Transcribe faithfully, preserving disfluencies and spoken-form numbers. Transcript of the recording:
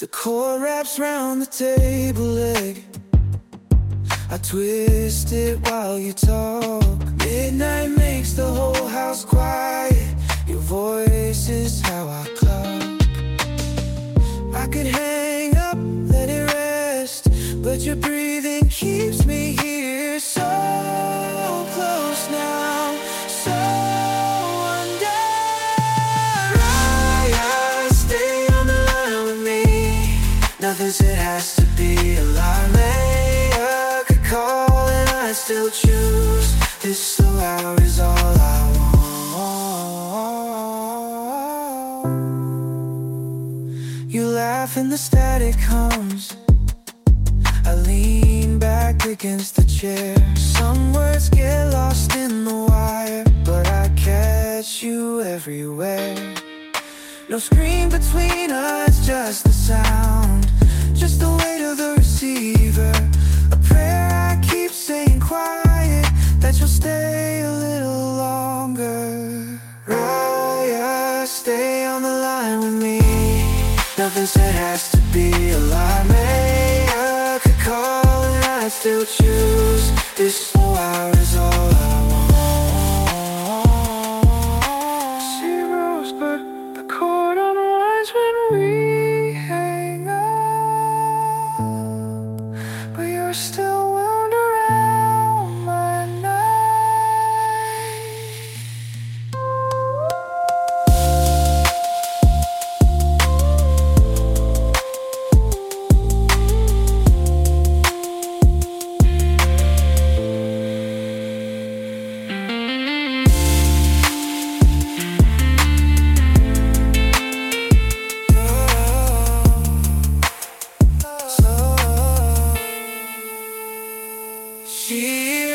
Decor wraps round the table leg. I twist it while you talk. Midnight makes the whole house quiet. Your voice is how I clock. I could hang up, let it rest, but your breathing keeps me here. So close now, so under. Raya, stay on the line with me. Nothing said has to be a lie. Later could call and I still choose. This slow hour is all I want. You laugh and the static hums. I lean back against the chair. Some words get lost in the wire, but I catch you everywhere. No screen between us, just the sound, just the weight of the receiver. A prayer I keep saying quiet, that you'll stay a little longer. Raya, stay on the line with me. Nothing said has to be a lie. Mayor could call and I still choose. This slow hour is all I want. Zeros, but the chord unwinds when we hang up. But you're still wound around my night. She